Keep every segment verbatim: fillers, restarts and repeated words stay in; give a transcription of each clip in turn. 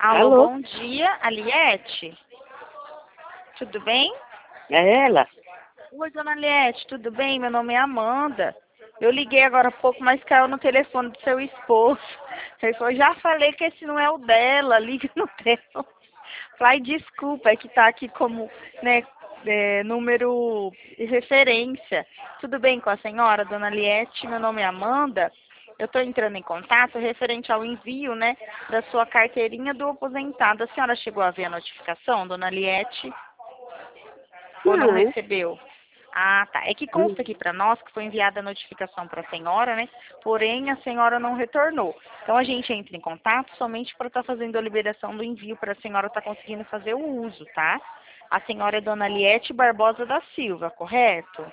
Alô, Alô? bom dia, Aliete? Tudo bem? É ela? Oi, dona Aliete, tudo bem? Meu nome é Amanda. Eu liguei agora há pouco, mas caiu no telefone do seu esposo. Ele falou, já falei que esse não é o dela, liga no dela. Falei, desculpa, é que tá aqui como, né, é, número de referência. Tudo bem com a senhora, dona Aliete? Meu nome é Amanda. Eu estou entrando em contato referente ao envio, né, da sua carteirinha do aposentado. A senhora chegou a ver a notificação, dona Aliete? Ou não Não. recebeu? Ah, tá. É que consta aqui para nós que foi enviada a notificação para a senhora, né? Porém, a senhora não retornou. Então, a gente entra em contato somente para estar fazendo a liberação do envio para a senhora estar conseguindo fazer o uso, tá? A senhora é dona Liete Barbosa da Silva, correto?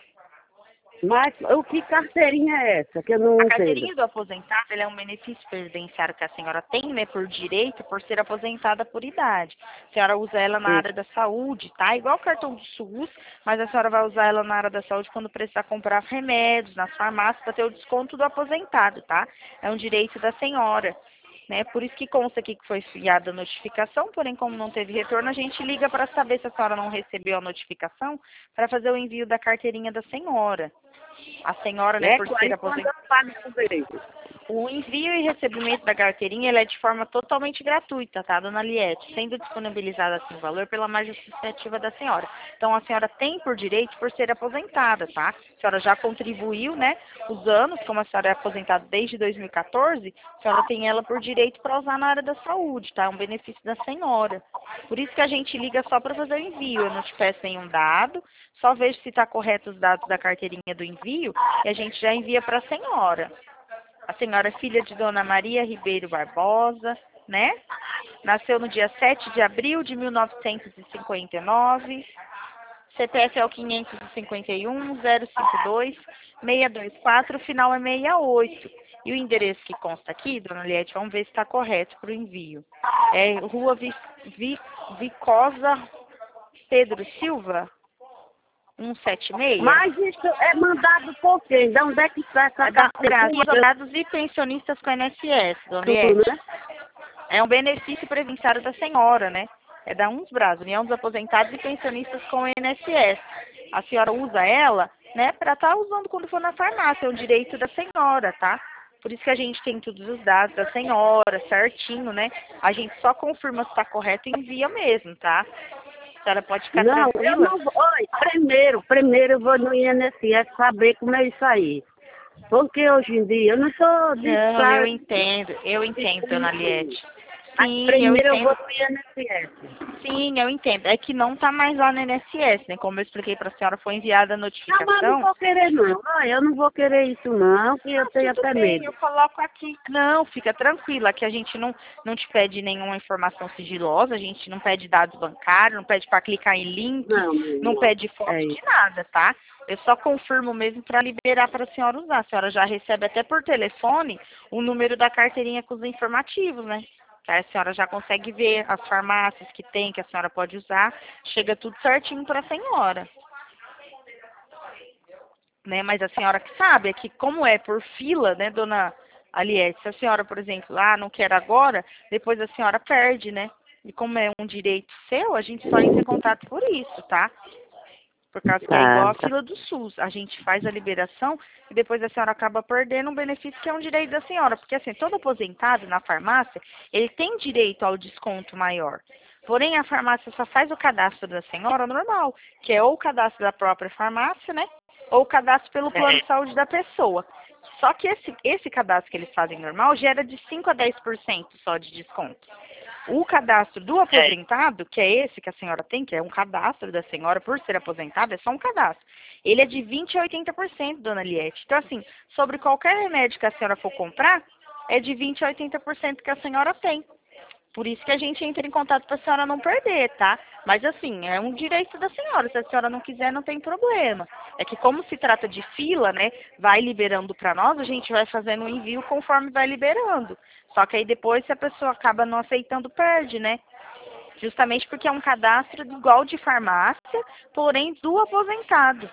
Mas o que carteirinha é essa que eu não A entendo? carteirinha do aposentado ela é um benefício previdenciário que a senhora tem, né, por direito, por ser aposentada por idade. A senhora usa ela na Hum. área da saúde, tá? Igual o cartão do SUS, mas a senhora vai usar ela na área da saúde quando precisar comprar remédios nas farmácias para ter o desconto do aposentado, tá? É um direito da senhora. Né? Por isso que consta aqui que foi enviada a notificação, porém, como não teve retorno, a gente liga para saber se a senhora não recebeu a notificação para fazer o envio da carteirinha da senhora. A senhora, né, É por ser aí quando aposentada. eu pago por ele. O envio e recebimento da carteirinha ele é de forma totalmente gratuita, tá, dona Liette? Sendo disponibilizado assim o valor pela margem associativa da senhora. Então, a senhora tem por direito por ser aposentada, tá? A senhora já contribuiu, né, os anos, como a senhora é aposentada desde dois mil e quatorze, a senhora tem ela por direito para usar na área da saúde, tá? É um benefício da senhora. Por isso que a gente liga só para fazer o envio. Eu não te peço nenhum dado, só vejo se está correto os dados da carteirinha do envio e a gente já envia para a senhora. A senhora é filha de Dona Maria Ribeiro Barbosa, né? Nasceu no dia sete de abril de mil novecentos e cinquenta e nove. C P F é o quinhentos e cinquenta e um, zero cinco dois, seis dois quatro, o final é sessenta e oito. E o endereço que consta aqui, dona Liette, vamos ver se está correto para o envio. É Rua Vi, Vi, Vicosa Pedro Silva, cento e setenta e seis. Mas isso é mandado por quem? De onde é que está essa É da carteirinha? Braços e Pensionistas com I N S S, dona Tudo, Liette. né? É um benefício previdenciário da senhora, né? É da UNSBRAS, União dos Aposentados e Pensionistas com I N S S. A senhora usa ela, né, para estar usando quando for na farmácia. É um direito da senhora, tá? Por isso que a gente tem todos os dados da senhora, certinho, né? A gente só confirma se está correto e envia mesmo, tá? A senhora pode ficar Não, eu tranquila. não vou. Olha, primeiro, primeiro eu vou no I N S S saber como é isso aí. Porque hoje em dia eu não sou de Não, eu estar entendo, eu entendo, dona Liette. Mas Sim, eu primeiro eu vou entendo. no I N S S. Sim, eu entendo. É que não tá mais lá no I N S S, né? Como eu expliquei para a senhora, foi enviada a Não, mas eu não notificação. vou querer não. Olha, eu não vou querer isso não, que eu Ah, tenho tudo até bem, medo. eu coloco aqui. Não, fica tranquila, que a gente não, não te pede nenhuma informação sigilosa, a gente não pede dados bancários, não pede para clicar em link, Não, meu não irmão. pede foto É de isso. nada, tá? Eu só confirmo mesmo para liberar para a senhora usar. A senhora já recebe até por telefone o número da carteirinha com os informativos, né? Que a senhora já consegue ver as farmácias que tem, que a senhora pode usar. Chega tudo certinho para a senhora. Né? Mas a senhora que sabe é que como é por fila, né, dona Aliette, se a senhora, por exemplo, ah, não quer agora, depois a senhora perde, né? E como é um direito seu, a gente só entra em contato por isso, tá? Por causa que é igual Tá, a tá. fila do SUS. A gente faz a liberação e depois a senhora acaba perdendo um benefício que é um direito da senhora. Porque assim, todo aposentado na farmácia, ele tem direito ao desconto maior. Porém, a farmácia só faz o cadastro da senhora normal, que é ou o cadastro da própria farmácia, né? Ou o cadastro pelo plano de saúde da pessoa. Só que esse, esse cadastro que eles fazem normal gera de cinco a dez por cento só de desconto. O cadastro do aposentado, que é esse que a senhora tem, que é um cadastro da senhora por ser aposentada, é só um cadastro. Ele é de vinte a oitenta por cento, dona Liette. Então, assim, sobre qualquer remédio que a senhora for comprar, é de vinte a oitenta por cento que a senhora tem. Por isso que a gente entra em contato para a senhora não perder, tá? Mas assim, é um direito da senhora. Se a senhora não quiser, não tem problema. É que como se trata de fila, né? Vai liberando para nós, a gente vai fazendo o envio conforme vai liberando. Só que aí depois, se a pessoa acaba não aceitando, perde, né? Justamente porque é um cadastro igual de farmácia, porém do aposentado.